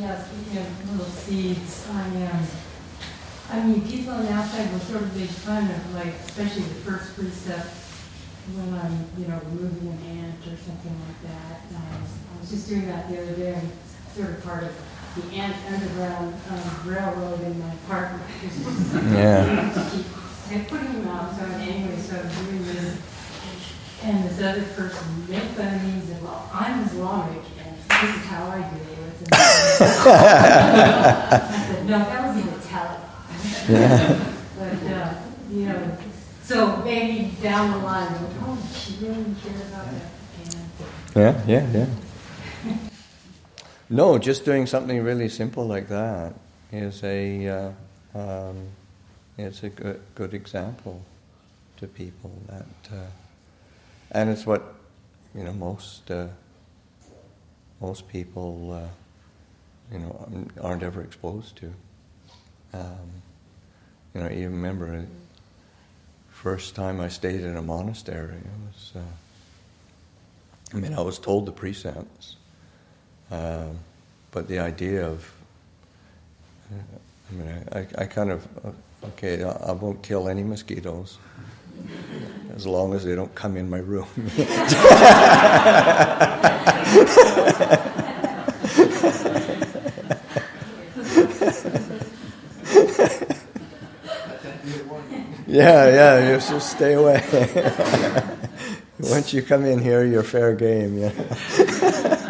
Yeah, speaking of little seeds, I mean, people on the outside will sort of make fun of, like, especially the first precept when I'm, removing an ant or something like that. I was just doing that the other day, and it's sort of part of the ant underground railroad in my apartment. Yeah. Keep putting them out. So anyway, so I'm doing this, and this other person made fun of me and said, "Well, I'm Islamic, and this is how I deal with it." I said, "No, that would be the Taliban." Yeah. But so maybe down the line, she really cared about that. Yeah. No, just doing something really simple like that is it's a good example to people that, and it's what most people aren't ever exposed to. You remember first time I stayed in a monastery, I was told the precepts, but the idea of, I kind of, I won't kill any mosquitoes as long as they don't come in my room. Yeah, you just stay away. Once you come in here, you're fair game, yeah.